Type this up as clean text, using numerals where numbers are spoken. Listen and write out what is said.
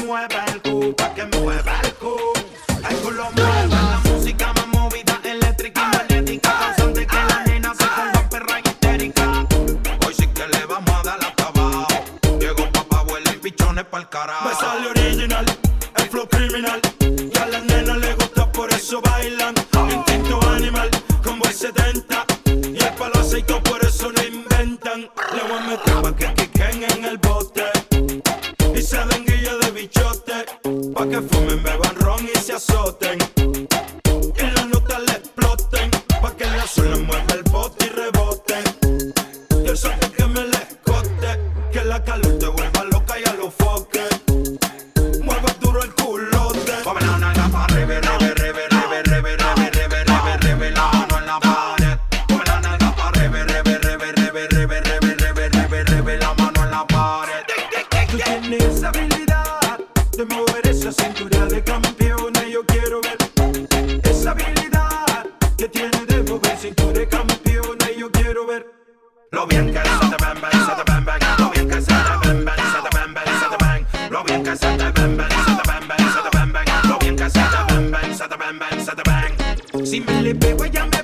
mueve el cu, pa' que mueva el cu. El culo mueve la música más movida, eléctrica y magnética, causante que la nena se ponga perra histérica. Hoy sí que le vamos a dar hasta abajo. Llegó papá, abuela y pichones pa'l carajo. Me sale original, el flow criminal. Y a las nenas les gusta, por eso bailan. Instinto animal, como el 70. Y el palo aceito, por eso no inventan. Le voy a meter pa' que quiquen en el bote. Y se den guilla de bichote. Pa' que fumen, beban ron y se azoten. Y las notas le exploten. Pa' que el azul le mueva el bote y rebote. Y el sol que me le escote. Que la calor te vuelva loca y a los foques. Mueve duro el culote. Mueve la nalga pa' rebe, rebe, rebe, rebe, rebe, rebe, rebe, rebe, rebe, la mano en la pared. Mueve la nalga pa' rebe, rebe, rebe, rebe, rebe, rebe, rebe, rebe, rebe, la mano en la pared. Tú tienes esa habilidad de mover esa cintura de campeona. Yo quiero ver esa habilidad que tiene de mover cintura de campeona. Yo quiero ver lo bien que se te ven, ven, se te ven, ven. Lo bien que se te ven, ven, se te ven, ven, se te ven. Lo bien que se te ven, ven, se te ven, ven, se te ven, ven. Lo bien que se te ven, ven, se te ven, ven, se te ven. si me le pego ella me